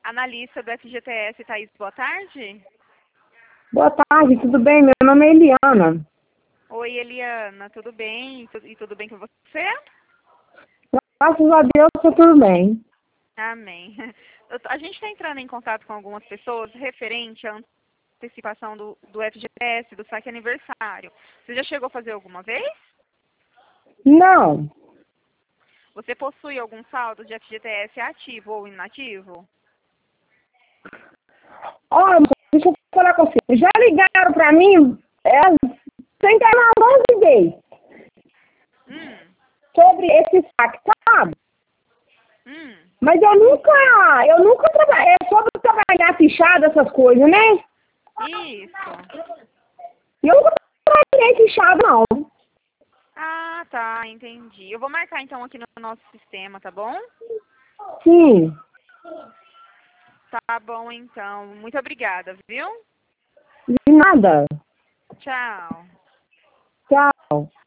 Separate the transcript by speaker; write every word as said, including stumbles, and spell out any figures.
Speaker 1: analista do F G T S, Thaís, boa tarde.
Speaker 2: Boa tarde, tudo bem? Meu nome é Eliana.
Speaker 1: Oi, Eliana, tudo bem? E tudo bem com você?
Speaker 2: Graças a Deus, tá tudo bem.
Speaker 1: Amém. A gente está entrando em contato com algumas pessoas referente à antecipação do, do F G T S, do saque aniversário. Você já chegou a fazer alguma vez?
Speaker 2: Não.
Speaker 1: Você possui algum saldo de F G T S ativo ou inativo?
Speaker 2: Olha, deixa eu falar com você. Já ligaram pra mim, é, sem terminar onze vezes,
Speaker 1: Hum,
Speaker 2: sobre esse saque, sabe?
Speaker 1: hum,
Speaker 2: Mas eu nunca, eu nunca trabalhei, é sobre trabalhar fichado, essas coisas, né?
Speaker 1: isso.
Speaker 2: E eu nunca trabalhei fichado, não.
Speaker 1: Ah, tá, entendi. Eu vou marcar então aqui no nosso sistema, tá bom?
Speaker 2: Sim.
Speaker 1: Tá bom, então. Muito obrigada, viu?
Speaker 2: De nada.
Speaker 1: Tchau.
Speaker 2: Tchau.